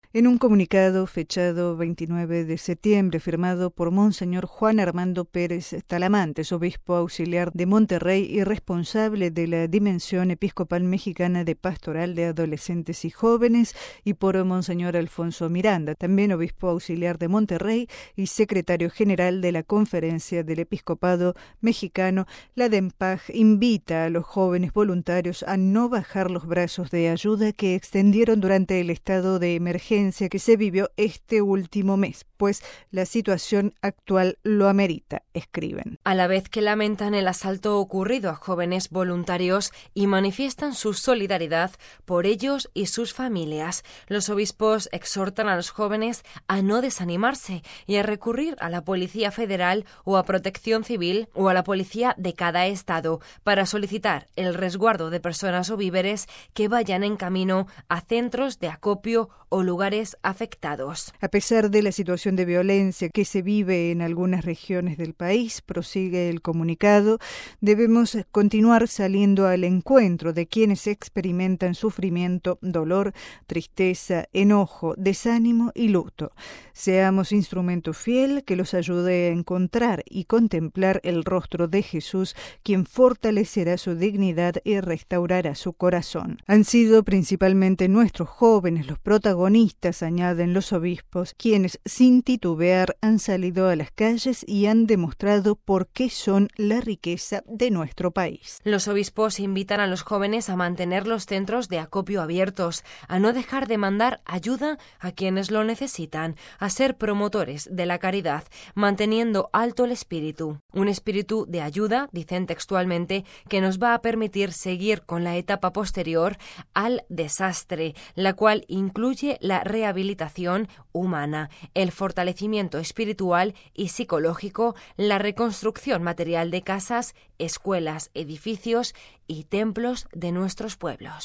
En un comunicado fechado 29 de septiembre, firmado por Monseñor Juan Armando Pérez Talamantes, obispo auxiliar de Monterrey y responsable de la Dimensión Episcopal Mexicana de Pastoral de Adolescentes y Jóvenes, y por Monseñor Alfonso Miranda, también obispo auxiliar de Monterrey y secretario general de la Conferencia del Episcopado Mexicano, la DEMPAJ invita a los jóvenes voluntarios a no bajar los brazos de ayuda que extendieron durante el estado de emergencia que se vivió este último mes, pues la situación actual lo amerita, escriben. A la vez que lamentan el asalto ocurrido a jóvenes voluntarios y manifiestan su solidaridad por ellos y sus familias, los obispos exhortan a los jóvenes a no desanimarse y a recurrir a la Policía Federal o a Protección Civil o a la policía de cada estado para solicitar el resguardo de personas o víveres que vayan en camino a centros de acopio o lugares afectados. A pesar de la situación de violencia que se vive en algunas regiones del país, prosigue el comunicado, debemos continuar saliendo al encuentro de quienes experimentan sufrimiento, dolor, tristeza, enojo, desánimo y luto. Seamos instrumento fiel que los ayude a encontrar y contemplar el rostro de Jesús, quien fortalecerá su dignidad y restaurará su corazón. Han sido principalmente nuestros jóvenes los protagonistas, añaden los obispos, quienes sin titubear han salido a las calles y han demostrado por qué son la riqueza de nuestro país. Los obispos invitan a los jóvenes a mantener los centros de acopio abiertos, a no dejar de mandar ayuda a quienes lo necesitan, a ser promotores de la caridad, manteniendo alto el espíritu. Un espíritu de ayuda, dicen textualmente, que nos va a permitir seguir con la etapa posterior al desastre, la cual incluye la rehabilitación humana, el fortalecimiento espiritual y psicológico, la reconstrucción material de casas, escuelas, edificios y templos de nuestros pueblos.